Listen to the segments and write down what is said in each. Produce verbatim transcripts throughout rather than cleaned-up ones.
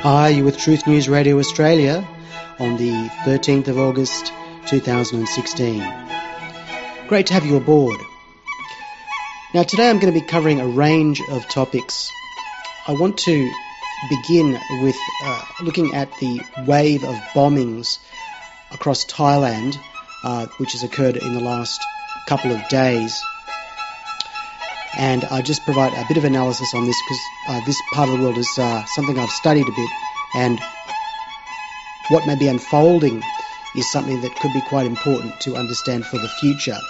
Hi, you're with Truth News Radio Australia on the thirteenth of August two thousand sixteen. Great to have you aboard. Now today I'm going to be covering a range of topics. I want to begin with uh, looking at the wave of bombings across Thailand, uh, which has occurred in the last couple of days. And I just provide a bit of analysis on this because uh, this part of the world is uh, something I've studied a bit, and what may be unfolding is something that could be quite important to understand for the future.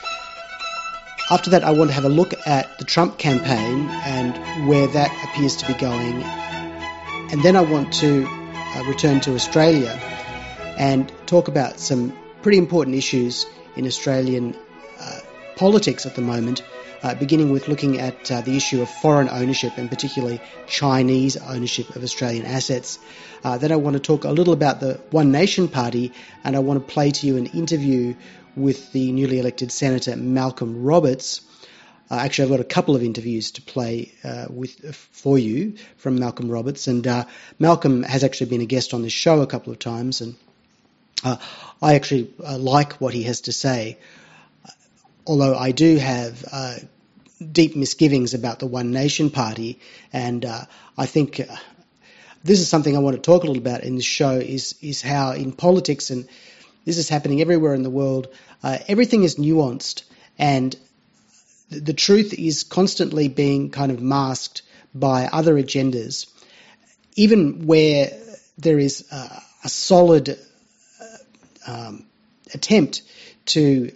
After that, I want to have a look at the Trump campaign and where that appears to be going. And then I want to uh, return to Australia and talk about some pretty important issues in Australian uh, politics at the moment, uh, beginning with looking at uh, the issue of foreign ownership and particularly Chinese ownership of Australian assets. Uh, then I want to talk a little about the One Nation Party, and I want to play to you an interview with the newly elected Senator Malcolm Roberts. Uh, actually, I've got a couple of interviews to play uh, with for you from Malcolm Roberts, and uh, Malcolm has actually been a guest on this show a couple of times, and uh, I actually uh, like what he has to say, although I do have uh, deep misgivings about the One Nation Party, and uh, I think uh, this is something I want to talk a little about in this show, is, is how in politics, and this is happening everywhere in the world, uh, everything is nuanced, and th- the truth is constantly being kind of masked by other agendas, even where there is uh, a solid uh, um, attempt to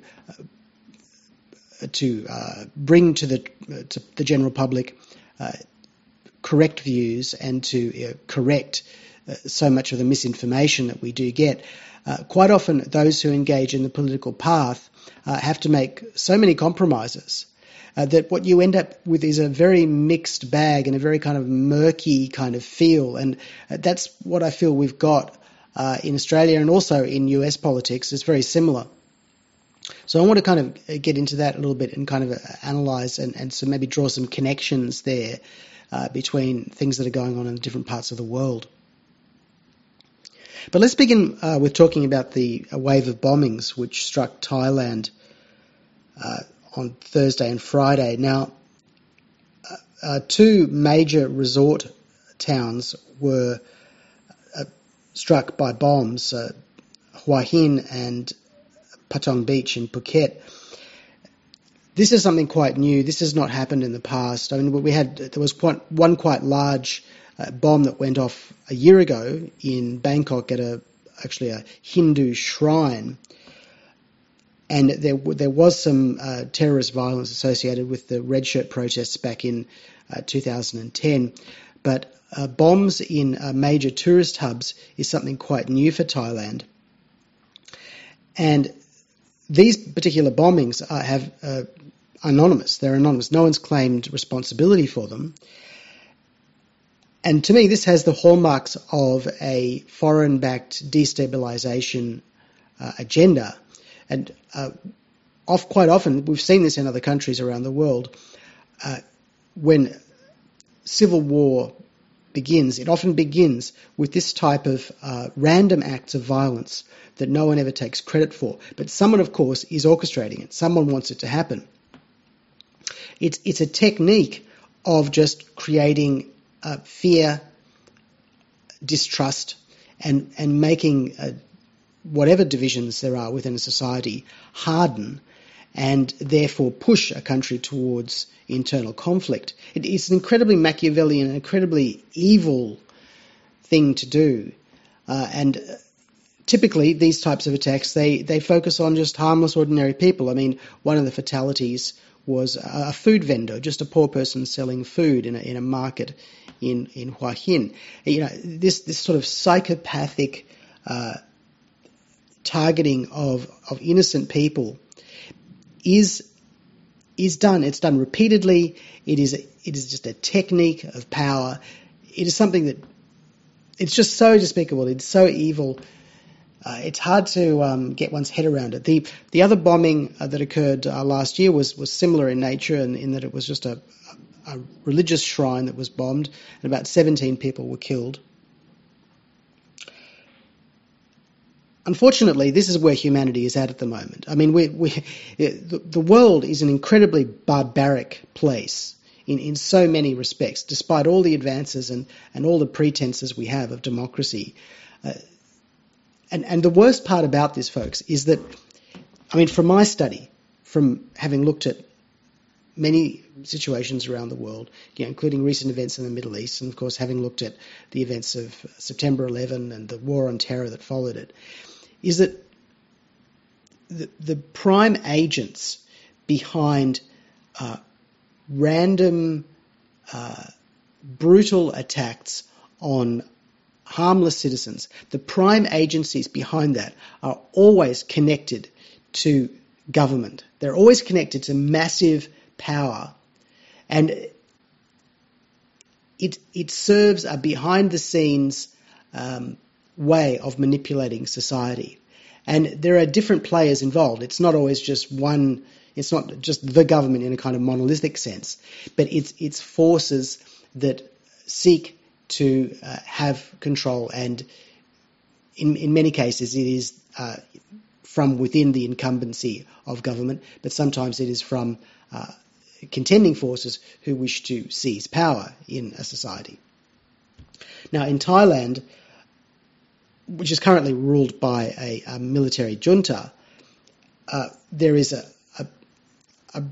uh, to uh, bring to the to the general public uh, correct views and to uh, correct uh, so much of the misinformation that we do get. Uh, quite often, those who engage in the political path uh, have to make so many compromises uh, that what you end up with is a very mixed bag and a very kind of murky kind of feel. And uh, that's what I feel we've got uh, in Australia, and also in U S politics. It's very similar. So I want to kind of get into that a little bit and kind of analyse and, and so maybe draw some connections there uh, between things that are going on in different parts of the world. But let's begin uh, with talking about the wave of bombings which struck Thailand uh, on Thursday and Friday. Now, uh, uh, two major resort towns were uh, struck by bombs, uh, Hua Hin and Patong Beach in Phuket. This is something quite new. This has not happened in the past. I mean, we had there was quite, one quite large uh, bomb that went off a year ago in Bangkok at a actually a Hindu shrine, and there there was some uh, terrorist violence associated with the red shirt protests back in uh, two thousand ten. But uh, bombs in uh, major tourist hubs is something quite new for Thailand, and these particular bombings uh, have uh, anonymous. They're anonymous. No one's claimed responsibility for them. And to me, this has the hallmarks of a foreign-backed destabilisation uh, agenda. And uh, off, quite often, we've seen this in other countries around the world, uh, when civil war begins, it often begins with this type of uh, random acts of violence that no one ever takes credit for. But someone, of course, is orchestrating it. Someone wants it to happen. It's, it's a technique of just creating uh, fear, distrust, and, and making uh, whatever divisions there are within a society harden and therefore push a country towards internal conflict. It, it's an incredibly Machiavellian and incredibly evil thing to do. Uh, and typically these types of attacks, they, they focus on just harmless, ordinary people. I mean, one of the fatalities was a food vendor, just a poor person selling food in a, in a market in, in Hua Hin. You know, this, this sort of psychopathic uh, targeting of, of innocent people is is done. It's done repeatedly. It is a, it is just a technique of power. It is something that it's just so despicable. It's so evil. Uh, it's hard to um, get one's head around it. The the other bombing uh, that occurred uh, last year was, was similar in nature, in, in that it was just a, a religious shrine that was bombed, and about seventeen people were killed. unfortunately, this is where humanity is at at the moment. I mean, we, we, the, the world is an incredibly barbaric place in, in so many respects, despite all the advances and, and all the pretenses we have of democracy. Uh, and, and the worst part about this, folks, is that, I mean, from my study, from having looked at many situations around the world, you know, including recent events in the Middle East, and of course having looked at the events of September eleventh and the war on terror that followed it, is that the, the prime agents behind uh, random, uh, brutal attacks on harmless citizens, the prime agencies behind that are always connected to government. They're always connected to massive power, and it it serves a behind-the-scenes um, way of manipulating society. And there are different players involved. It's not always just one. It's not just the government in a kind of monolithic sense, but it's it's forces that seek to uh, have control, and in in many cases it is uh, from within the incumbency of government, but sometimes it is from uh, contending forces who wish to seize power in a society. Now, in Thailand, which is currently ruled by a, a military junta, uh, there is a, a, a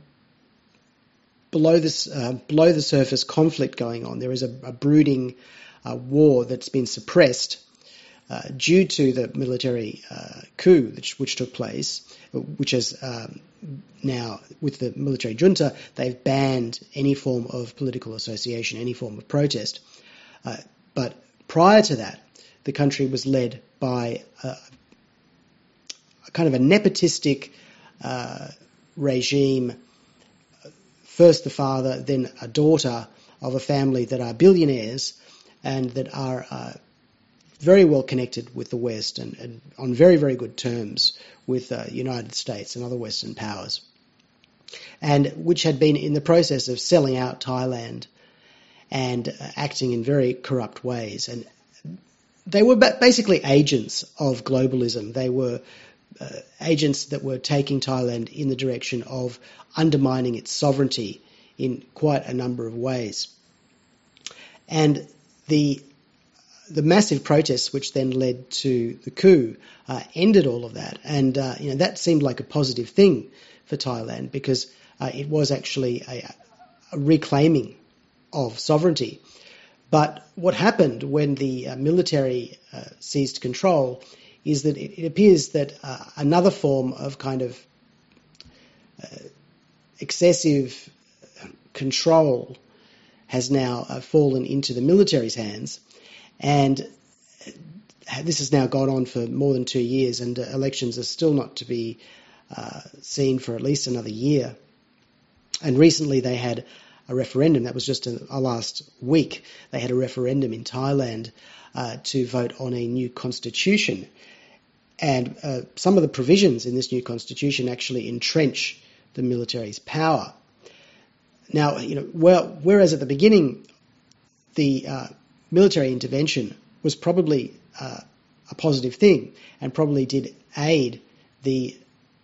below this uh, below the surface conflict going on. There is a, a brooding uh, war that's been suppressed uh, due to the military uh, coup which, which took place, which has um, now, with the military junta, they've banned any form of political association, any form of protest. Uh, but prior to that, the country was led by a, a kind of a nepotistic uh, regime. First the father, then a daughter of a family that are billionaires and that are uh, very well connected with the West and, and on very, very good terms with the uh, United States and other Western powers, and which had been in the process of selling out Thailand and uh, acting in very corrupt ways. And they were basically agents of globalism. They were uh, agents that were taking Thailand in the direction of undermining its sovereignty in quite a number of ways. And the the massive protests which then led to the coup uh, ended all of that. And uh, you know, that seemed like a positive thing for Thailand, because uh, it was actually a, a reclaiming of sovereignty. But what happened when the uh, military uh, seized control is that it, it appears that uh, another form of kind of uh, excessive control has now uh, fallen into the military's hands, and this has now gone on for more than two years, and uh, elections are still not to be uh, seen for at least another year. And recently they had a referendum, that was just a, a last week, they had a referendum in Thailand uh, to vote on a new constitution. And uh, some of the provisions in this new constitution actually entrench the military's power. Now, you know, well, whereas at the beginning the uh, military intervention was probably uh, a positive thing and probably did aid the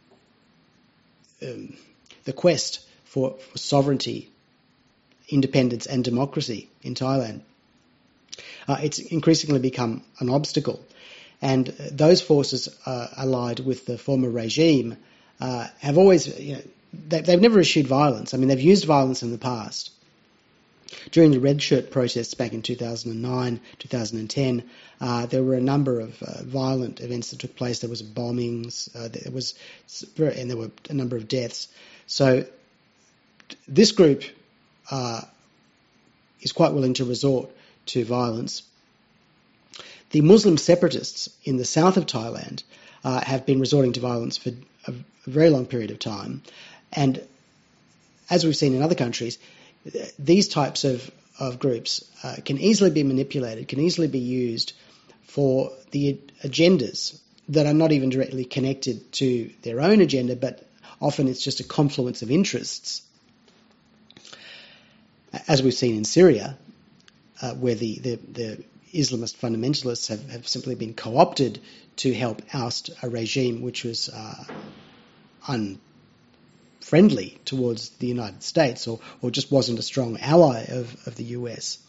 um, the quest for, for sovereignty, independence and democracy in Thailand, uh, it's increasingly become an obstacle. And those forces uh, allied with the former regime uh, have always, you know, they, they've never eschewed violence. I mean, they've used violence in the past. During the Red Shirt protests back in two thousand nine, two thousand ten, uh, there were a number of uh, violent events that took place. There was bombings, uh, there was, and there were a number of deaths. So this group uh, is quite willing to resort to violence. The Muslim separatists in the south of Thailand uh, have been resorting to violence for a, a very long period of time, and as we've seen in other countries, these types of, of groups uh, can easily be manipulated, can easily be used for the agendas that are not even directly connected to their own agenda, but often it's just a confluence of interests. As we've seen in Syria, uh, where the, the, the Islamist fundamentalists have, have simply been co-opted to help oust a regime which was uh, unfriendly towards the United States, or, or just wasn't a strong ally of, of the U S.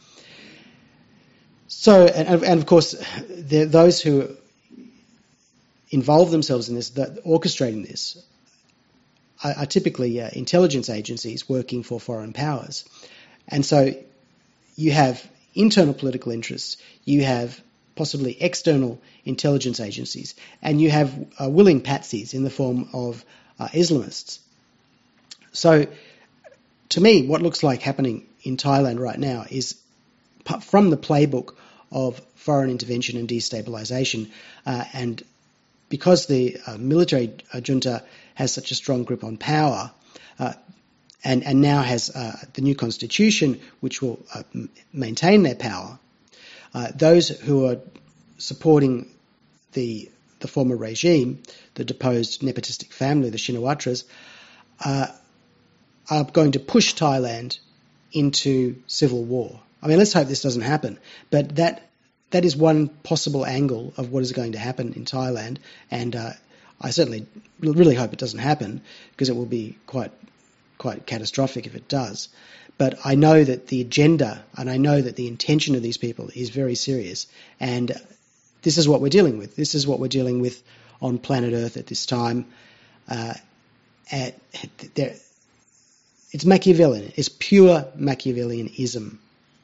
So, and, and of course, there, those who involve themselves in this, that orchestrating this, are, are typically uh, intelligence agencies working for foreign powers. And so you have internal political interests, you have possibly external intelligence agencies, and you have uh, willing patsies in the form of uh, Islamists. So, to me, what looks like happening in Thailand right now is from the playbook of foreign intervention and destabilisation, uh, and because the uh, military uh, junta has such a strong grip on power, uh, and, and now has uh, the new constitution which will uh, m- maintain their power, uh, those who are supporting the the former regime, the deposed nepotistic family, the Shinawatras, uh, are going to push Thailand into civil war. I mean, let's hope this doesn't happen, but that that is one possible angle of what is going to happen in Thailand, and uh, I certainly really hope it doesn't happen, because it will be quite quite catastrophic if it does. But I know that the agenda, and I know that the intention of these people is very serious, and this is what we're dealing with. This is what we're dealing with on planet Earth at this time. Uh, at, there, it's Machiavellian. It's pure Machiavellianism.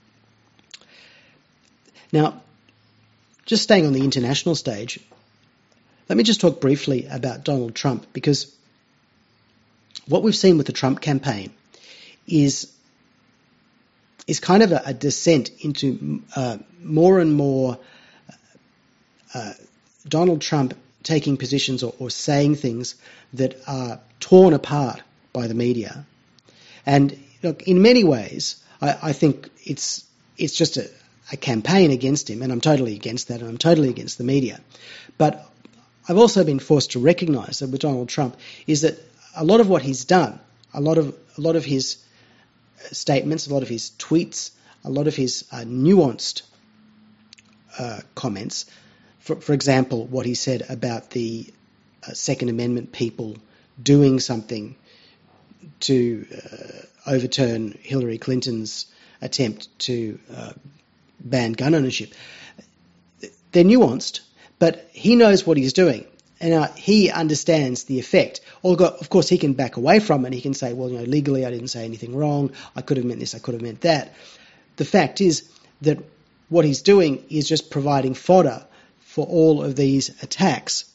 Now, just staying on the international stage, let me just talk briefly about Donald Trump, because what we've seen with the Trump campaign is is kind of a, a descent into uh, more and more uh, Donald Trump taking positions or, or saying things that are torn apart by the media. And look, in many ways, I, I think it's it's just a, a campaign against him, and I'm totally against that, and I'm totally against the media. But I've also been forced to recognise that with Donald Trump is that a lot of what he's done, a lot of a lot of his statements, a lot of his tweets, a lot of his uh, nuanced uh, comments, for, for example, what he said about the uh, Second Amendment people doing something to uh, overturn Hillary Clinton's attempt to uh, ban gun ownership. They're nuanced, but he knows what he's doing, and uh, he understands the effect. Although, of course, he can back away from it. He can say, well, you know, legally I didn't say anything wrong. I could have meant this, I could have meant that. The fact is that what he's doing is just providing fodder for all of these attacks.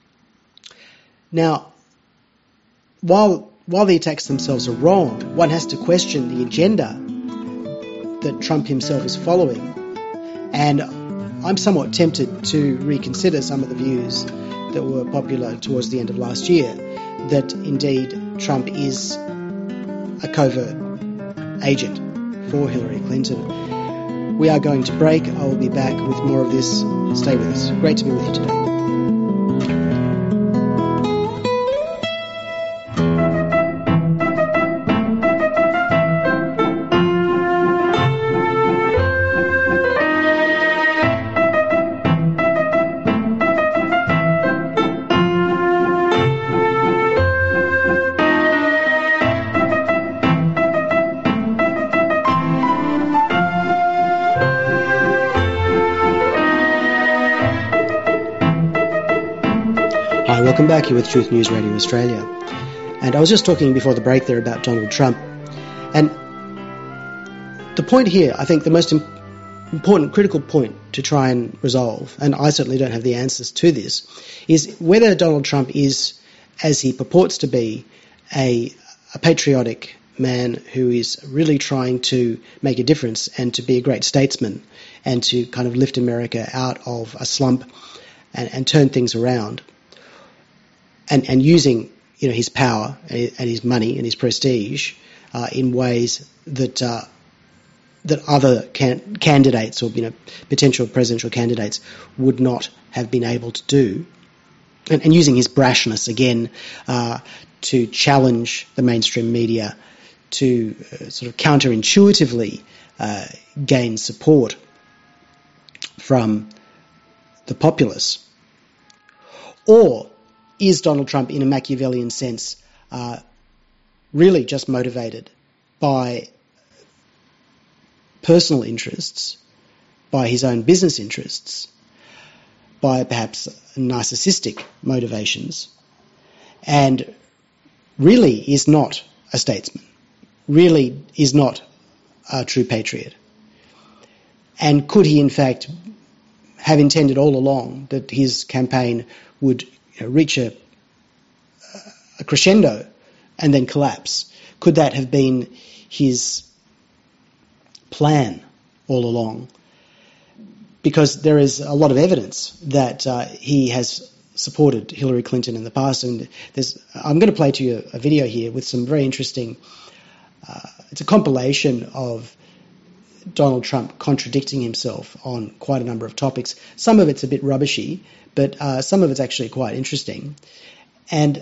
Now, while while the attacks themselves are wrong, one has to question the agenda that Trump himself is following. And I'm somewhat tempted to reconsider some of the views that were popular towards the end of last year, that indeed Trump is a covert agent for Hillary Clinton. We are going to break. I will be back with more of this. Stay with us. Great to be with you today. Welcome back. Here with Truth News Radio Australia. And I was just talking before the break there about Donald Trump. And the point here, I think the most important, critical point to try and resolve, and I certainly don't have the answers to this, is whether Donald Trump is, as he purports to be, a, a patriotic man who is really trying to make a difference and to be a great statesman and to kind of lift America out of a slump and, and turn things around. And, and using, you know, his power and his money and his prestige uh, in ways that uh, that other can- candidates or, you know, potential presidential candidates would not have been able to do, and, and using his brashness again uh, to challenge the mainstream media, to uh, sort of counterintuitively uh, gain support from the populace? Or is Donald Trump, in a Machiavellian sense, uh, really just motivated by personal interests, by his own business interests, by perhaps narcissistic motivations, and really is not a statesman, really is not a true patriot? And could he in fact have intended all along that his campaign would, you know, reach a, a crescendo and then collapse? Could that have been his plan all along? Because there is a lot of evidence that uh, he has supported Hillary Clinton in the past, and there's, I'm going to play to you a video here with some very interesting, uh, it's a compilation of Donald Trump contradicting himself on quite a number of topics. Some of it's a bit rubbishy, but uh, some of it's actually quite interesting. And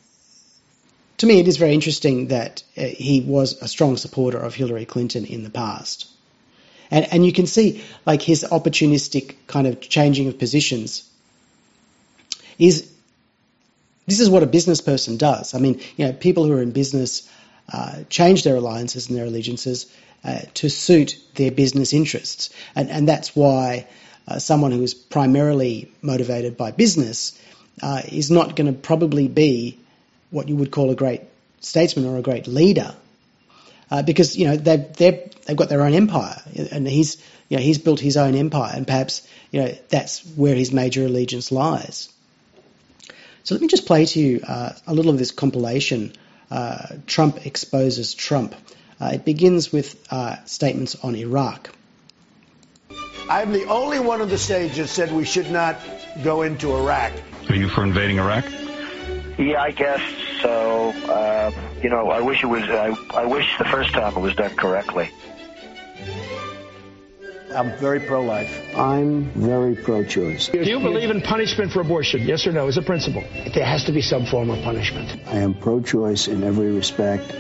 to me, it is very interesting that uh, he was a strong supporter of Hillary Clinton in the past. And, and you can see, like, his opportunistic kind of changing of positions is, this is what a business person does. I mean, you know, people who are in business uh, change their alliances and their allegiances uh, to suit their business interests. And, and that's why uh, someone who is primarily motivated by business uh, is not going to probably be what you would call a great statesman or a great leader. Uh, because, you know, they've, they've, they've got their own empire, and he's, you know, he's built his own empire, and perhaps, you know, that's where his major allegiance lies. So let me just play to you uh, a little of this compilation, uh, Trump Exposes Trump. Uh, it begins with uh, statements on Iraq. I'm the only one on the stage that said we should not go into Iraq. Are you for invading Iraq? Yeah, I guess so. Uh, you know, I wish it was. I, I wish the first time it was done correctly. I'm very pro-life. I'm very pro-choice. Do you believe in punishment for abortion? Yes or no, as a principle? There has to be some form of punishment. I am pro-choice in every respect.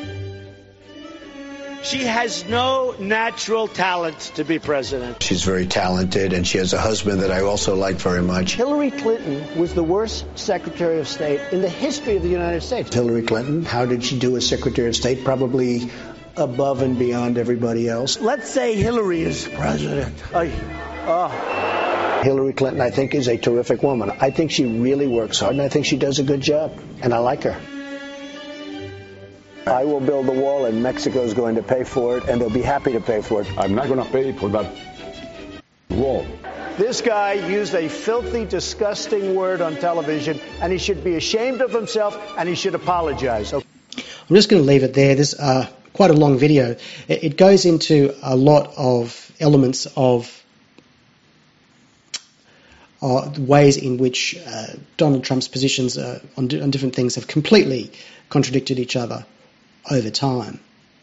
She has no natural talent to be president. She's very talented, and she has a husband that I also like very much. Hillary Clinton was the worst Secretary of State in the history of the United States. Hillary Clinton, how did she do as Secretary of State? Probably above and beyond everybody else. Let's say Hillary is president. I, uh. Hillary Clinton, I think, is a terrific woman. I think she really works hard, and I think she does a good job, and I like her. I will build the wall, and Mexico's going to pay for it, and they'll be happy to pay for it. I'm not going to pay for that wall. This guy used a filthy, disgusting word on television, and he should be ashamed of himself, and he should apologize. Okay. I'm just going to leave it there. There's uh, quite a long video. It, it goes into a lot of elements of uh, ways in which uh, Donald Trump's positions uh, on, on different things have completely contradicted each other over time.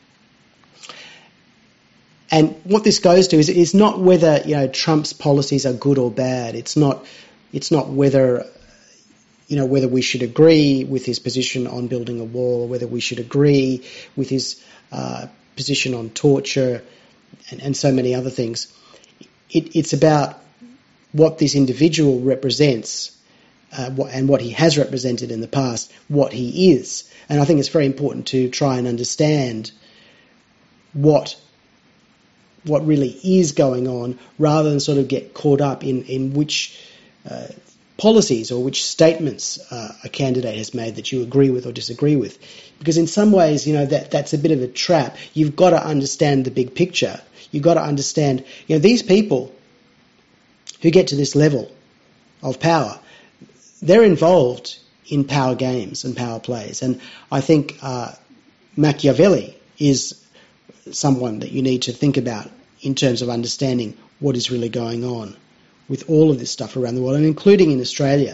And what this goes to is, is not whether, you know, Trump's policies are good or bad. It's not, it's not whether, you know, whether we should agree with his position on building a wall, or whether we should agree with his uh, position on torture and, and so many other things. It, it's about what this individual represents uh, what, and what he has represented in the past, what he is. And I think it's very important to try and understand what what really is going on, rather than sort of get caught up in, in which uh, policies or which statements uh, a candidate has made that you agree with or disagree with. Because in some ways, you know, that that's a bit of a trap. You've got to understand the big picture. You've got to understand, you know, these people who get to this level of power, they're involved in power games and power plays. And I think uh, Machiavelli is someone that you need to think about in terms of understanding what is really going on with all of this stuff around the world, and including in Australia.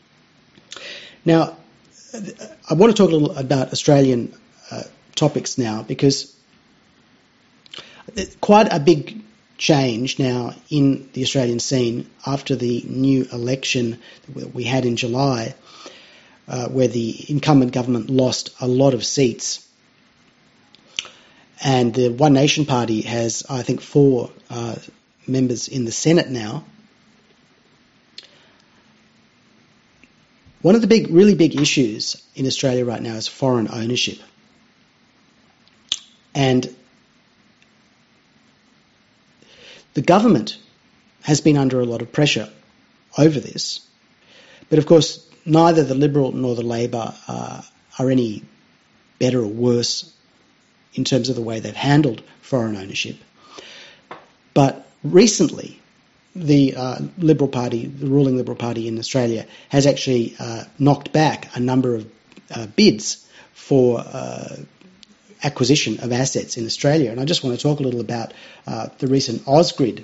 Now, I want to talk a little about Australian uh, topics now, because quite a big change now in the Australian scene after the new election that we had in July, uh, where the incumbent government lost a lot of seats. And the One Nation Party has, I think, four uh, members in the Senate now. One of the big, really big issues in Australia right now is foreign ownership. And the government has been under a lot of pressure over this. But of course, neither the Liberal nor the Labor uh, are any better or worse in terms of the way they've handled foreign ownership. But recently, the uh, Liberal Party, the ruling Liberal Party in Australia, has actually uh, knocked back a number of uh, bids for uh, acquisition of assets in Australia. And I just want to talk a little about uh, the recent Ausgrid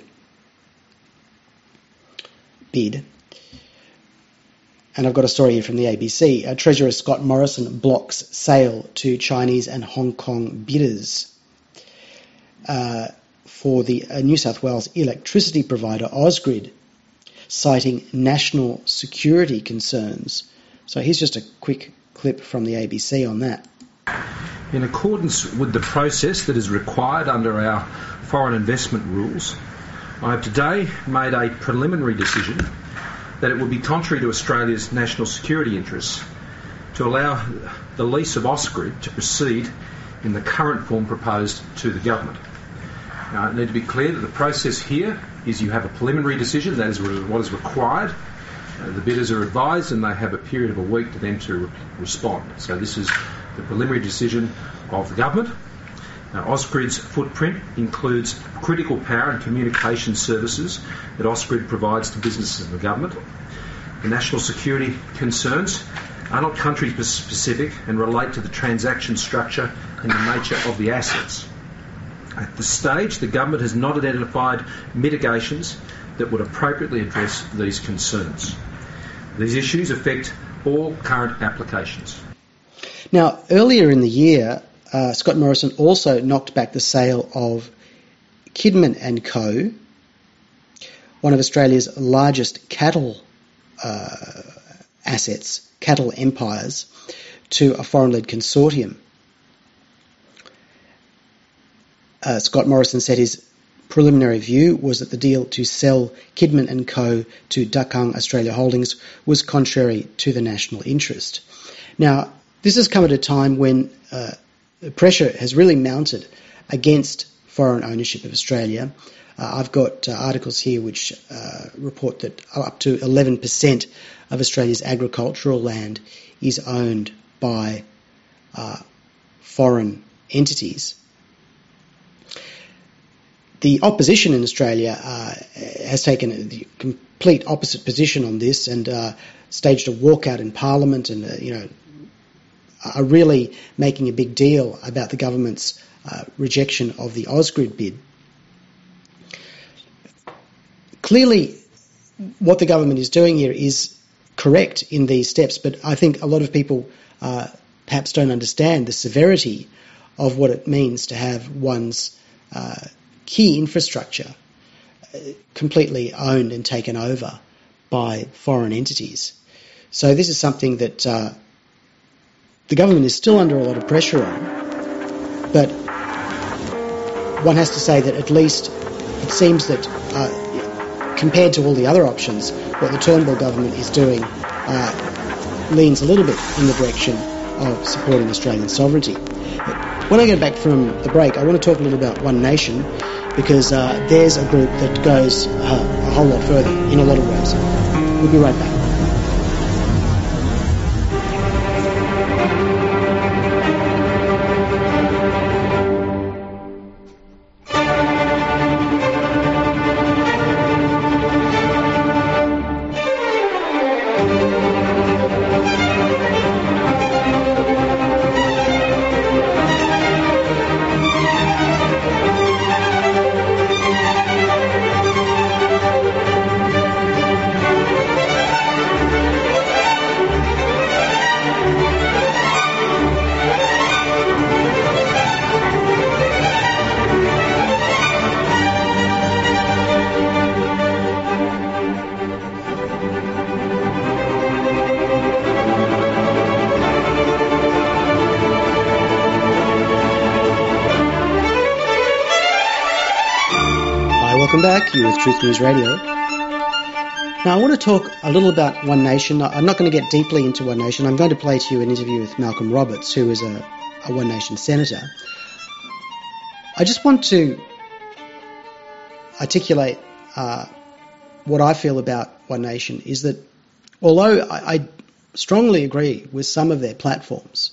bid. And I've got a story here from the A B C. Uh, Treasurer Scott Morrison blocks sale to Chinese and Hong Kong bidders. Uh, for the uh, New South Wales electricity provider Ausgrid, citing national security concerns. So here's just a quick clip from the A B C on that. In accordance with the process that is required under our foreign investment rules, I have today made a preliminary decision that it would be contrary to Australia's national security interests to allow the lease of Ausgrid to proceed in the current form proposed to the government. Now, I need to be clear that the process here is you have a preliminary decision, that is what is required. Uh, the bidders are advised and they have a period of a week to them to re- respond. So this is the preliminary decision of the government. Now, Ausgrid's footprint includes critical power and communication services that Ausgrid provides to businesses and the government. The national security concerns are not country specific and relate to the transaction structure and the nature of the assets. At this stage, the government has not identified mitigations that would appropriately address these concerns. These issues affect all current applications. Now, earlier in the year, uh, Scott Morrison also knocked back the sale of Kidman and Co, one of Australia's largest cattle uh, assets, cattle empires, to a foreign-led consortium. Uh, Scott Morrison said his preliminary view was that the deal to sell Kidman and Co to Dakang Australia Holdings was contrary to the national interest. Now, this has come at a time when uh, pressure has really mounted against foreign ownership of Australia. Uh, I've got uh, articles here which uh, report that up to eleven percent of Australia's agricultural land is owned by uh, foreign entities. The opposition in Australia uh, has taken the complete opposite position on this and uh, staged a walkout in Parliament and, uh, you know, are really making a big deal about the government's uh, rejection of the Ausgrid bid. Clearly, what the government is doing here is correct in these steps, but I think a lot of people uh, perhaps don't understand the severity of what it means to have one's uh, key infrastructure completely owned and taken over by foreign entities. So this is something that uh, the government is still under a lot of pressure on, but one has to say that at least it seems that uh, compared to all the other options, what the Turnbull government is doing uh, leans a little bit in the direction of supporting Australian sovereignty. When I get back from the break, I want to talk a little about One Nation, because uh, there's a group that goes uh, a whole lot further in a lot of ways. We'll be right back. Welcome back. You're with Truth News Radio. Now, I want to talk a little about One Nation. I'm not going to get deeply into One Nation. I'm going to play to you an interview with Malcolm Roberts, who is a, a One Nation senator. I just want to articulate uh, what I feel about One Nation is that although I, I strongly agree with some of their platforms,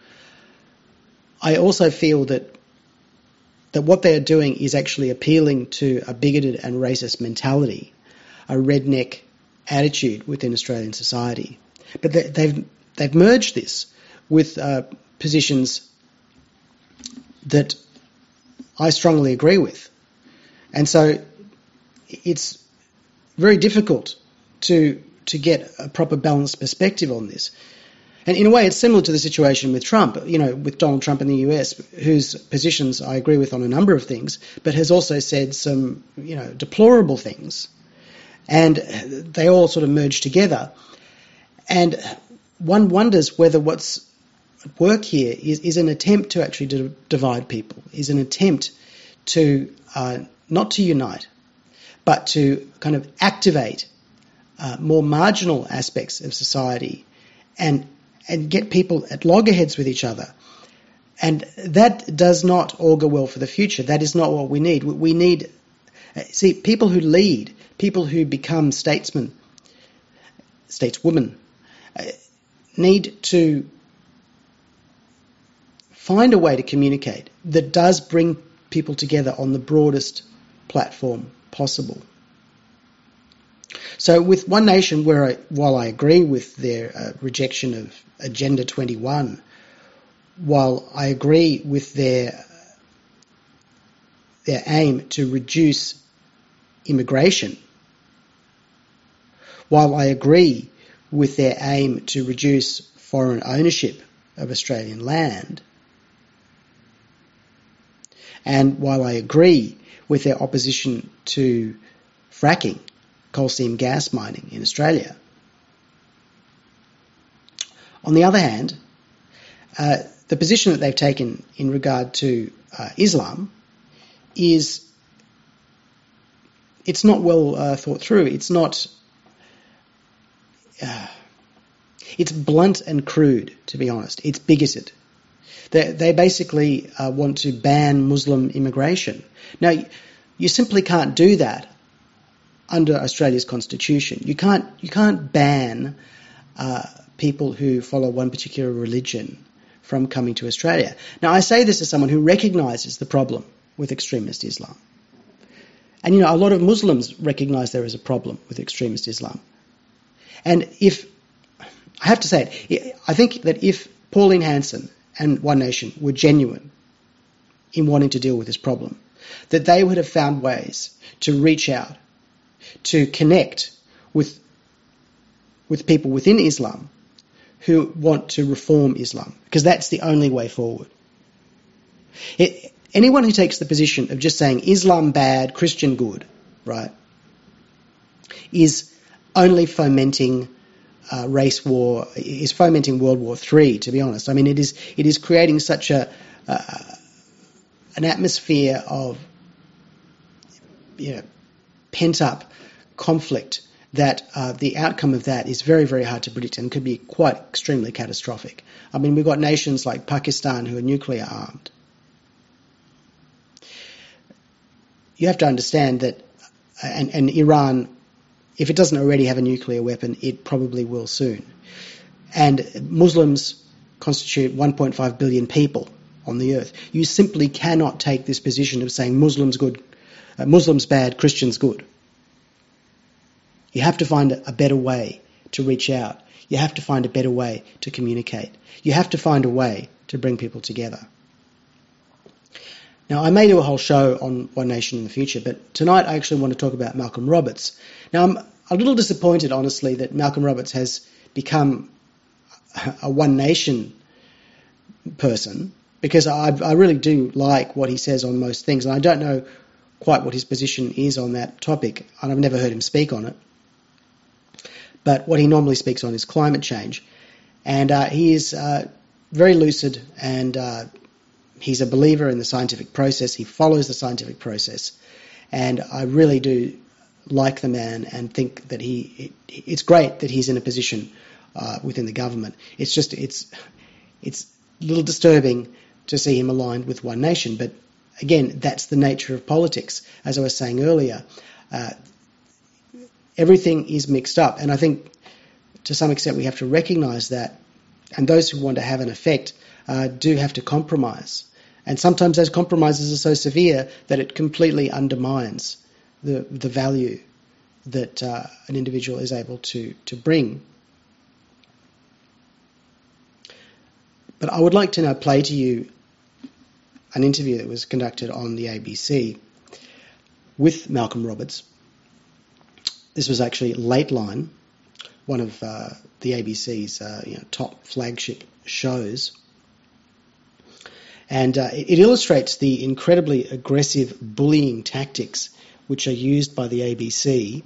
I also feel that that what they are doing is actually appealing to a bigoted and racist mentality, a redneck attitude within Australian society. But they, they've they've merged this with uh, positions that I strongly agree with. And so it's very difficult to to get a proper balanced perspective on this. And in a way, it's similar to the situation with Trump, you know, with Donald Trump in the U S, whose positions I agree with on a number of things, but has also said some, you know, deplorable things. And they all sort of merge together. And one wonders whether what's at work here is, is an attempt to actually to divide people, is an attempt to uh, not to unite, but to kind of activate uh, more marginal aspects of society and and get people at loggerheads with each other. And that does not augur well for the future. That is not what we need. We need, see, people who lead, people who become statesmen, stateswomen, need to find a way to communicate that does bring people together on the broadest platform possible. So with One Nation, where I, while I agree with their uh, rejection of Agenda twenty-one, while I agree with their their aim to reduce immigration, while I agree with their aim to reduce foreign ownership of Australian land, and while I agree with their opposition to fracking, coal seam gas mining in Australia. On the other hand, uh, the position that they've taken in regard to uh, Islam is, it's not well uh, thought through. It's not, uh, it's blunt and crude, to be honest. It's bigoted. They, they basically uh, want to ban Muslim immigration. Now, you simply can't do that under Australia's constitution. You can't you can't ban uh, people who follow one particular religion from coming to Australia. Now, I say this as someone who recognises the problem with extremist Islam. And, you know, a lot of Muslims recognise there is a problem with extremist Islam. And if, I have to say it, I think that if Pauline Hanson and One Nation were genuine in wanting to deal with this problem, that they would have found ways to reach out, to connect with with people within Islam who want to reform Islam, because that's the only way forward. It, anyone who takes the position of just saying Islam bad, Christian good, right, is only fomenting uh, race war, is fomenting World War Three, to be honest. I mean, it is it is creating such a uh, an atmosphere of, you know, pent-up conflict that uh, the outcome of that is very, very hard to predict and could be quite extremely catastrophic. I mean, we've got nations like Pakistan who are nuclear armed. You have to understand that, and, and Iran, if it doesn't already have a nuclear weapon, it probably will soon. And Muslims constitute one point five billion people on the earth. You simply cannot take this position of saying Muslims good, uh, Muslims bad, Christians good. You have to find a better way to reach out. You have to find a better way to communicate. You have to find a way to bring people together. Now, I may do a whole show on One Nation in the future, but tonight I actually want to talk about Malcolm Roberts. Now, I'm a little disappointed, honestly, that Malcolm Roberts has become a One Nation person, because I, I really do like what he says on most things, and I don't know quite what his position is on that topic, and I've never heard him speak on it. But what he normally speaks on is climate change. And uh, he is uh, very lucid, and uh, he's a believer in the scientific process. He follows the scientific process. And I really do like the man and think that he, it, it's great that he's in a position uh, within the government. It's just, it's, it's a little disturbing to see him aligned with One Nation. But again, that's the nature of politics. As I was saying earlier, uh, everything is mixed up. And I think to some extent we have to recognise that. And those who want to have an effect uh, do have to compromise. And sometimes those compromises are so severe that it completely undermines the the value that uh, an individual is able to, to bring. But I would like to now play to you an interview that was conducted on the A B C with Malcolm Roberts. This was actually Lateline, one of uh, the A B C's uh, you know, top flagship shows. And uh, it, it illustrates the incredibly aggressive bullying tactics which are used by the A B C.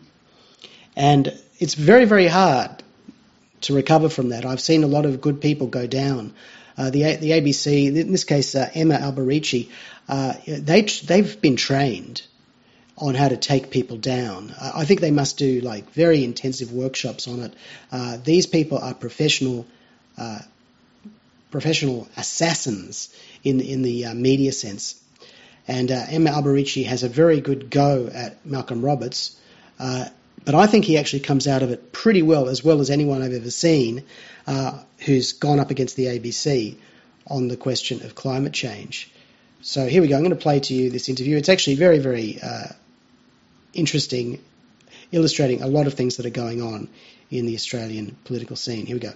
And it's very, very hard to recover from that. I've seen a lot of good people go down. Uh, the, the A B C, in this case uh, Emma Alberici, uh, they, they've been trained on how to take people down. Uh, I think they must do like very intensive workshops on it. Uh, these people are professional uh, professional assassins in, in the uh, media sense. And uh, Emma Alberici has a very good go at Malcolm Roberts, uh, but I think he actually comes out of it pretty well, as well as anyone I've ever seen uh, who's gone up against the A B C on the question of climate change. So here we go. I'm going to play to you this interview. It's actually very, very uh, interesting, illustrating a lot of things that are going on in the Australian political scene. Here we go.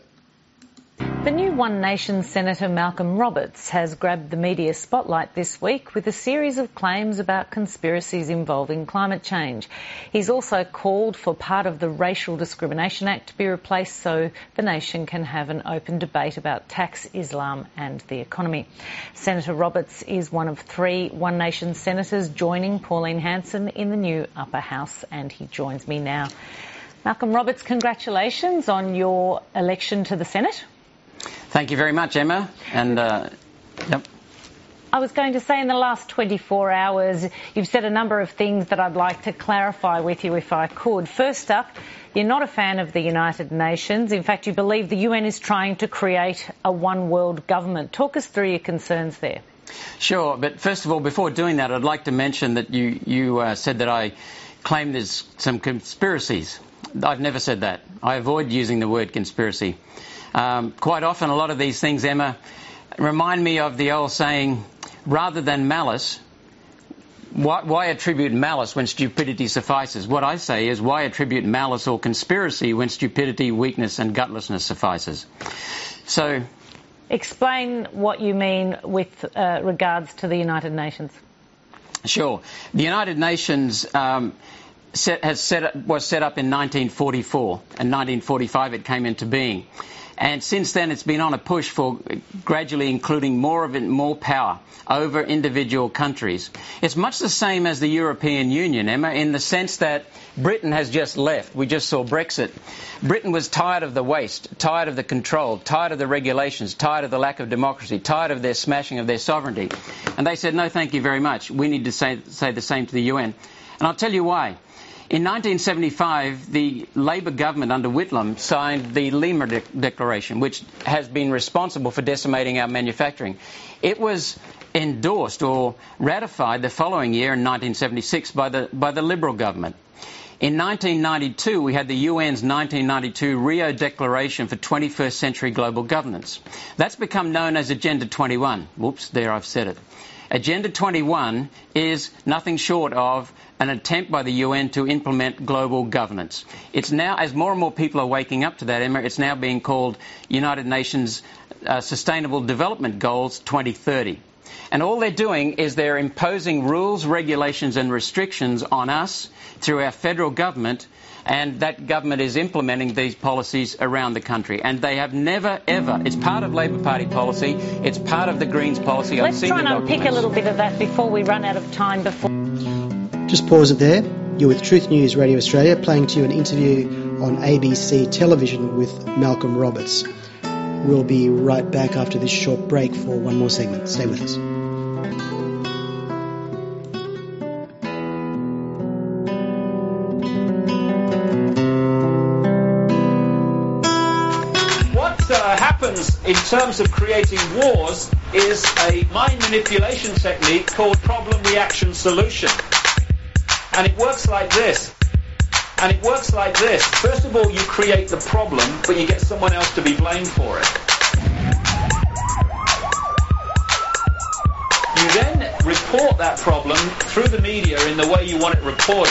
The new One Nation Senator Malcolm Roberts has grabbed the media spotlight this week with a series of claims about conspiracies involving climate change. He's also called for part of the Racial Discrimination Act to be replaced so the nation can have an open debate about tax, Islam and the economy. Senator Roberts is one of three One Nation senators joining Pauline Hanson in the new upper house, and he joins me now. Malcolm Roberts, congratulations on your election to the Senate. Thank you very much, Emma. And uh, yep. I was going to say in the last twenty-four hours, you've said a number of things that I'd like to clarify with you if I could. First up, you're not a fan of the United Nations. In fact, you believe the U N is trying to create a one world government. Talk us through your concerns there. Sure, but first of all, before doing that, I'd like to mention that you, you uh, said that I claim there's some conspiracies. I've never said that. I avoid using the word conspiracy. Um, quite often, a lot of these things, Emma, remind me of the old saying, rather than malice, why, why attribute malice when stupidity suffices? What I say is, why attribute malice or conspiracy when stupidity, weakness and gutlessness suffices? So, explain what you mean with uh, regards to the United Nations. Sure. The United Nations um, set, has set, was set up in nineteen forty-four, and nineteen forty-five it came into being. And since then, it's been on a push for gradually including more of it, more power over individual countries. It's much the same as the European Union, Emma, in the sense that Britain has just left. We just saw Brexit. Britain was tired of the waste, tired of the control, tired of the regulations, tired of the lack of democracy, tired of their smashing of their sovereignty. And they said, no, thank you very much. We need to say, say the same to the U N. And I'll tell you why. In nineteen seventy-five, the Labor government under Whitlam signed the Lima De- Declaration, which has been responsible for decimating our manufacturing. It was endorsed or ratified the following year in nineteen seventy-six by the, by the Liberal government. In nineteen ninety-two, we had the U N's nineteen ninety-two Rio Declaration for twenty-first century global governance. That's become known as Agenda twenty-one. Whoops, there I've said it. Agenda twenty-one is nothing short of an attempt by the U N to implement global governance. It's now, as more and more people are waking up to that, Emma, it's now being called United Nations uh, Sustainable Development Goals twenty thirty. And all they're doing is they're imposing rules, regulations and restrictions on us through our federal government, and that government is implementing these policies around the country. And they have never, ever, it's part of Labor Party policy, it's part of the Greens policy. Let's try and unpick a little bit of that before we run out of time. Before. Just pause it there. You're with Truth News Radio Australia, playing to you an interview on A B C television with Malcolm Roberts. We'll be right back after this short break for one more segment. Stay with us. in terms of creating wars is a mind manipulation technique called problem reaction solution. And it works like this. And it works like this. First of all, you create the problem, but you get someone else to be blamed for it. You then report that problem through the media in the way you want it reported.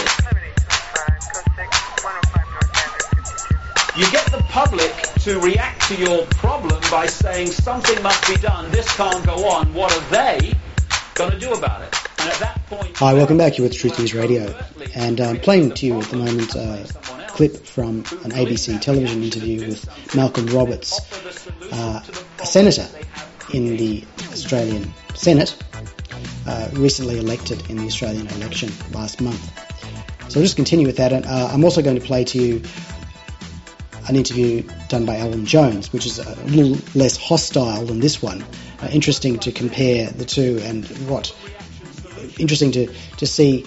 You get the public to react to your problem by saying something must be done, this can't go on, what are they going to do about it? And at that point... Hi, welcome back. You're with Truth News Radio. And I'm playing to you at the moment a clip from an A B C television interview with Malcolm Roberts, uh, a senator in the Australian Senate, uh, recently elected in the Australian election last month. So I'll just continue with that. And uh, I'm also going to play to you an interview done by Alan Jones, which is a little less hostile than this one. Uh, interesting to compare the two, and what interesting to, to see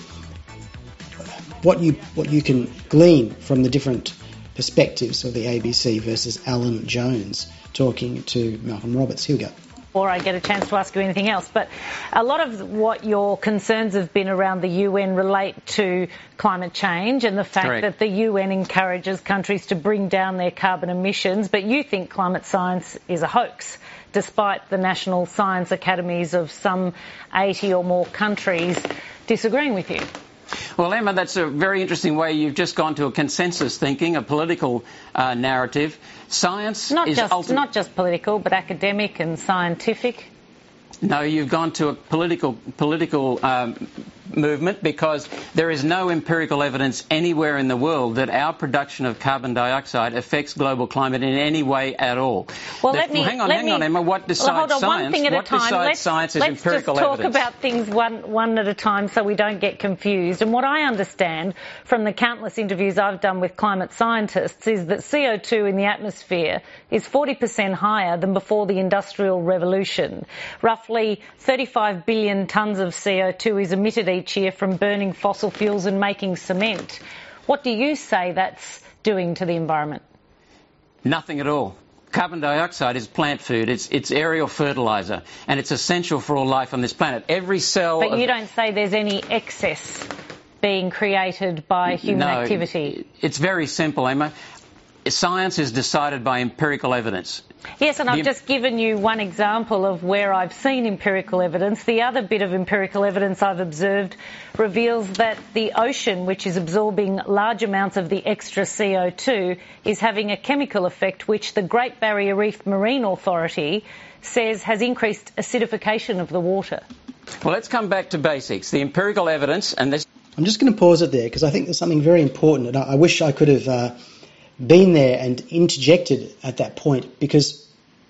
what you what you can glean from the different perspectives of the A B C versus Alan Jones talking to Malcolm Roberts. Here we go. Or I get a chance to ask you anything else. But a lot of what your concerns have been around the U N relate to climate change and the fact Correct. that the U N encourages countries to bring down their carbon emissions, but you think climate science is a hoax, despite the national science academies of some eighty or more countries disagreeing with you. Well, Emma, that's a very interesting way. You've just gone to a consensus thinking, a political uh, narrative. Science not is just ulti- not just political, but academic and scientific. No, you've gone to a political political um, movement, because there is no empirical evidence anywhere in the world that our production of carbon dioxide affects global climate in any way at all. Well, the, let me, hang on, let hang me, on, Emma. What decides well, hold on, science? One thing at what a time. decides let's, science is let's empirical just talk evidence. about things one, one at a time so we don't get confused. And what I understand from the countless interviews I've done with climate scientists is that C O two in the atmosphere is forty percent higher than before the Industrial Revolution. Roughly thirty-five billion tonnes of C O two is emitted each year from burning fossil fuels and making cement. What do you say that's doing to the environment? Nothing at all. Carbon dioxide is plant food. It's it's aerial fertiliser, and it's essential for all life on this planet. Every cell... But you of... don't say there's any excess being created by human no, activity. It's very simple, Emma. Science is decided by empirical evidence. Yes, and I've just given you one example of where I've seen empirical evidence. The other bit of empirical evidence I've observed reveals that the ocean, which is absorbing large amounts of the extra C O two, is having a chemical effect which the Great Barrier Reef Marine Authority says has increased acidification of the water. Well, let's come back to basics. The empirical evidence, and this... I'm just going to pause it there because I think there's something very important, and I, I wish I could have... Uh, been there and interjected at that point, because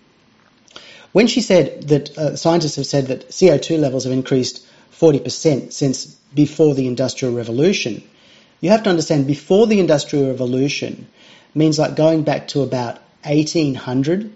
when she said that uh, scientists have said that C O two levels have increased forty percent since before the Industrial Revolution, you have to understand before the Industrial Revolution means like going back to about eighteen hundred.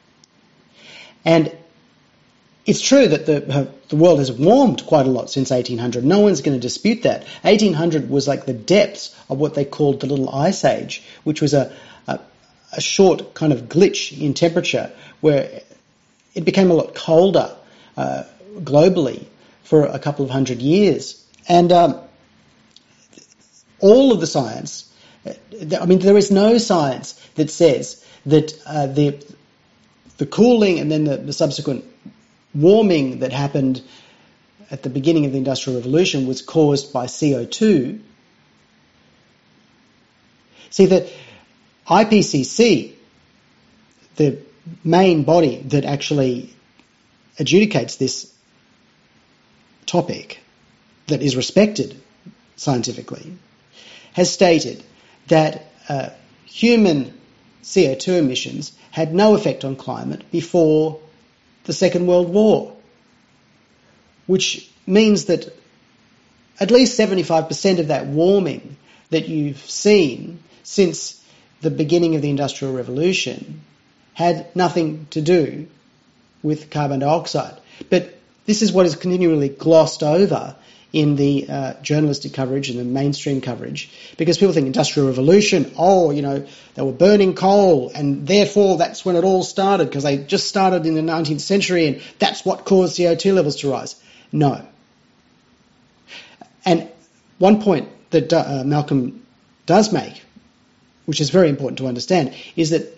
And it's true that the, uh, the world has warmed quite a lot since eighteen hundred. No one's going to dispute that. eighteen hundred was like the depths of what they called the Little Ice Age, which was a, a, a short kind of glitch in temperature where it became a lot colder uh, globally for a couple of hundred years. And um, all of the science, I mean, there is no science that says that uh, the the cooling and then the, the subsequent warming that happened at the beginning of the Industrial Revolution was caused by C O two. See, the I P C C, the main body that actually adjudicates this topic, that is respected scientifically, has stated that uh, human C O two emissions had no effect on climate before the Second World War, which means that at least seventy-five percent of that warming that you've seen since the beginning of the Industrial Revolution had nothing to do with carbon dioxide. But this is what is continually glossed over in the uh, journalistic coverage and the mainstream coverage, because people think industrial revolution, oh, you know, they were burning coal and therefore that's when it all started because they just started in the nineteenth century and that's what caused C O two levels to rise. No. And one point that uh, Malcolm does make, which is very important to understand, is that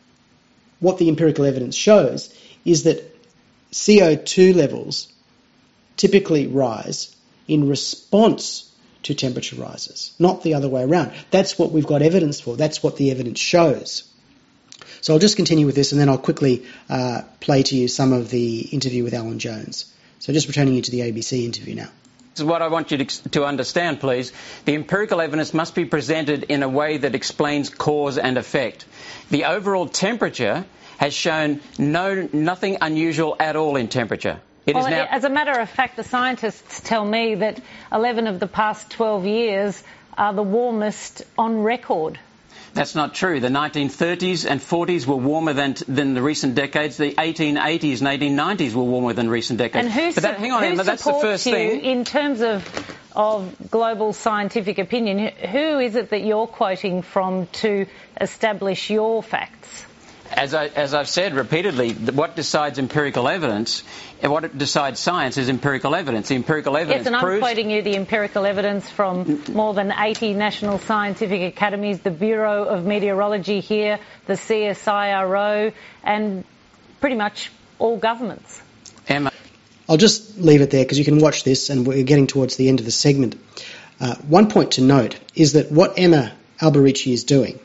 what the empirical evidence shows is that C O two levels typically rise in response to temperature rises, not the other way around. That's what we've got evidence for. That's what the evidence shows. So I'll just continue with this and then I'll quickly uh, play to you some of the interview with Alan Jones. So just returning you to the A B C interview now. This is what I want you to, to understand, please. The empirical evidence must be presented in a way that explains cause and effect. The overall temperature has shown no nothing unusual at all in temperature. It well, is now... As a matter of fact, the scientists tell me that eleven of the past twelve years are the warmest on record. That's not true. The nineteen thirties and forties were warmer than than the recent decades. The eighteen eighties and eighteen nineties were warmer than recent decades. And who, but that, hang on, who Emma, that's the first you thing. In terms of of global scientific opinion, who is it that you're quoting from to establish your facts? As, I, as I've said repeatedly, what decides empirical evidence and what decides science is empirical evidence. The empirical evidence Yes, and proves... I'm quoting you the empirical evidence from more than eighty national scientific academies, the Bureau of Meteorology here, the C S I R O, and pretty much all governments. Emma. I'll just leave it there because you can watch this and we're getting towards the end of the segment. Uh, one point to note is that what Emma Alberici is doing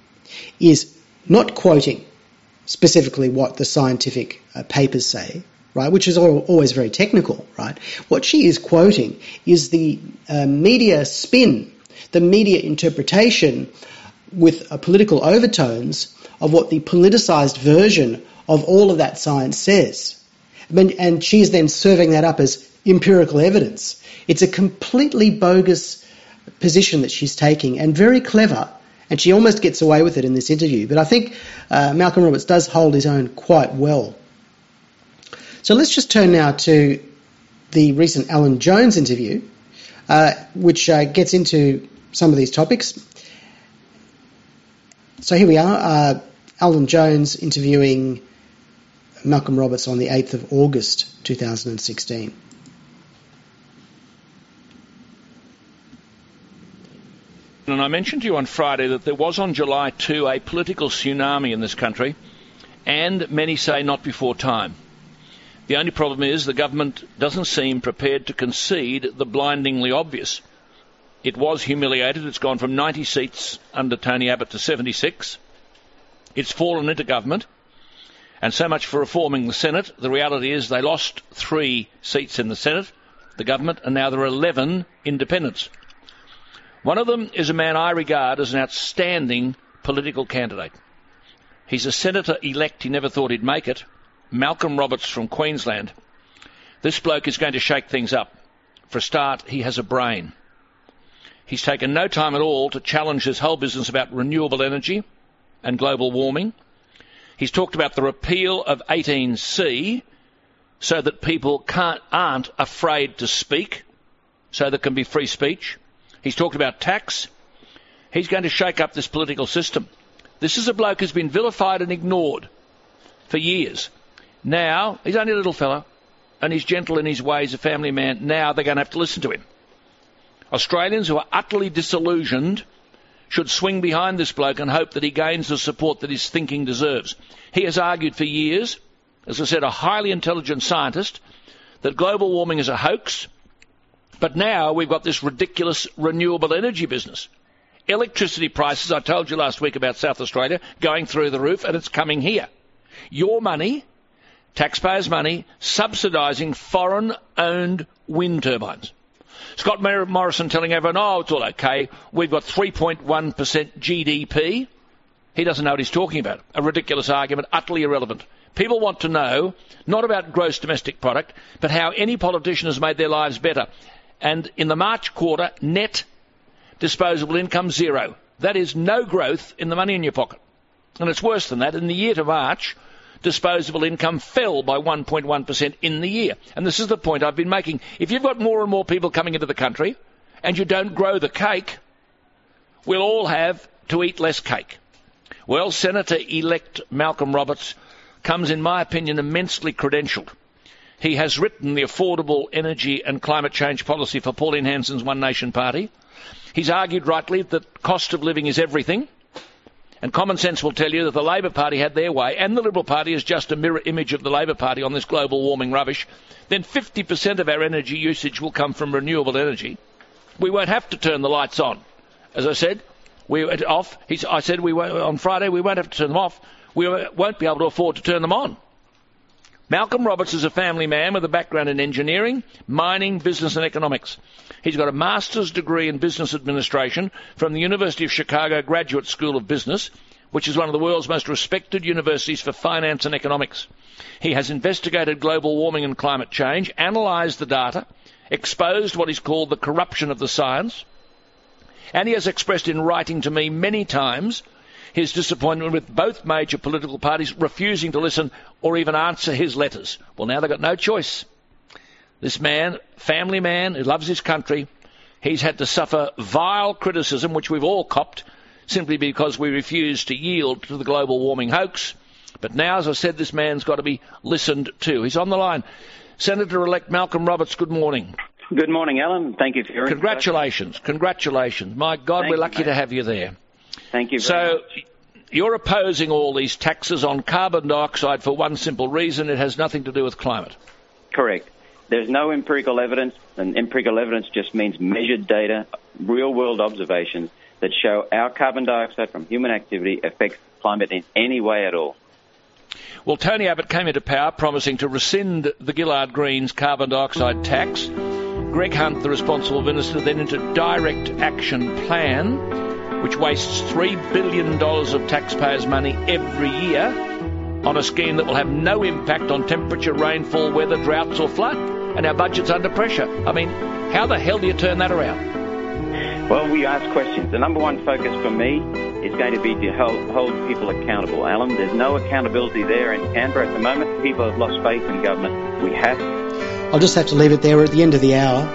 is not quoting specifically what the scientific uh, papers say, right, which is all, always very technical, right? What she is quoting is the uh, media spin, the media interpretation with uh, political overtones of what the politicised version of all of that science says. And she is then serving that up as empirical evidence. It's a completely bogus position that she's taking and very clever. And she almost gets away with it in this interview. But I think uh, Malcolm Roberts does hold his own quite well. So let's just turn now to the recent Alan Jones interview, uh, which uh, gets into some of these topics. So here we are, uh, Alan Jones interviewing Malcolm Roberts on the eighth of August two thousand sixteen. And I mentioned to you on Friday that there was on July second a political tsunami in this country, and many say not before time. The only problem is the government doesn't seem prepared to concede the blindingly obvious. It was humiliated. It's gone from ninety seats under Tony Abbott to seventy-six. It's fallen into government. And so much for reforming the Senate. The reality is they lost three seats in the Senate, the government, and now there are eleven independents. One of them is a man I regard as an outstanding political candidate. He's a senator-elect. He never thought he'd make it. Malcolm Roberts from Queensland. This bloke is going to shake things up. For a start, he has a brain. He's taken no time at all to challenge this whole business about renewable energy and global warming. He's talked about the repeal of eighteen C so that people can't, aren't afraid to speak, so there can be free speech. He's talked about tax. He's going to shake up this political system. This is a bloke who's been vilified and ignored for years. Now, he's only a little fella, and he's gentle in his ways, a family man. Now they're going to have to listen to him. Australians who are utterly disillusioned should swing behind this bloke and hope that he gains the support that his thinking deserves. He has argued for years, as I said, a highly intelligent scientist, that global warming is a hoax. But now we've got this ridiculous renewable energy business. Electricity prices, I told you last week about South Australia, going through the roof, and it's coming here. Your money, taxpayers' money, subsidising foreign-owned wind turbines. Scott Morrison telling everyone, oh, it's all okay, we've got three point one percent G D P. He doesn't know what he's talking about. A ridiculous argument, utterly irrelevant. People want to know, not about gross domestic product, but how any politician has made their lives better. And in the March quarter, net disposable income zero. That is no growth in the money in your pocket. And it's worse than that. In the year to March, disposable income fell by one point one percent in the year. And this is the point I've been making. If you've got more and more people coming into the country and you don't grow the cake, we'll all have to eat less cake. Well, Senator-elect Malcolm Roberts comes, in my opinion, immensely credentialed. He has written the affordable energy and climate change policy for Pauline Hanson's One Nation Party. He's argued rightly that cost of living is everything, and common sense will tell you that the Labor Party had their way, and the Liberal Party is just a mirror image of the Labor Party on this global warming rubbish, then fifty percent of our energy usage will come from renewable energy. We won't have to turn the lights on. As I said, we went off. He's, I said we won't, on Friday we won't have to turn them off. We won't be able to afford to turn them on. Malcolm Roberts is a family man with a background in engineering, mining, business and economics. He's got a master's degree in business administration from the University of Chicago Graduate School of Business, which is one of the world's most respected universities for finance and economics. He has investigated global warming and climate change, analysed the data, exposed what is called the corruption of the science, and he has expressed in writing to me many times his disappointment with both major political parties refusing to listen or even answer his letters. Well, now they've got no choice. This man, family man who loves his country, he's had to suffer vile criticism, which we've all copped, simply because we refuse to yield to the global warming hoax. But now, as I said, this man's got to be listened to. He's on the line. Senator-elect Malcolm Roberts, good morning. Good morning, Alan. Thank you for your Congratulations. Congratulations. My God, Thank we're you, lucky mate. to have you there. Thank you very so, much. You're opposing all these taxes on carbon dioxide for one simple reason: it has nothing to do with climate. Correct. There's no empirical evidence, and empirical evidence just means measured data, real-world observations that show our carbon dioxide from human activity affects climate in any way at all. Well, Tony Abbott came into power promising to rescind the Gillard Greens carbon dioxide tax. Greg Hunt, the responsible minister, then into direct action plan, which wastes three billion dollars of taxpayers' money every year on a scheme that will have no impact on temperature, rainfall, weather, droughts or flood, and our budget's under pressure. I mean, how the hell do you turn that around? Well, we ask questions. The number one focus for me is going to be to hold, hold people accountable, Alan. There's no accountability there in Canberra at the moment. People have lost faith in government. We have. I'll just have to leave it there. We're at the end of the hour.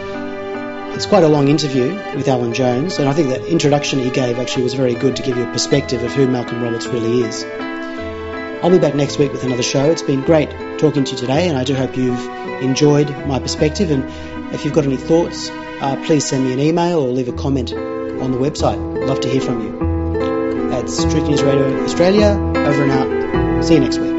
It's quite a long interview with Alan Jones, and I think the introduction he gave actually was very good to give you a perspective of who Malcolm Roberts really is. I'll be back next week with another show. It's been great talking to you today, and I do hope you've enjoyed my perspective. And if you've got any thoughts, uh, please send me an email or leave a comment on the website. I'd love to hear from you. That's Street News Radio Australia. Over and out. See you next week.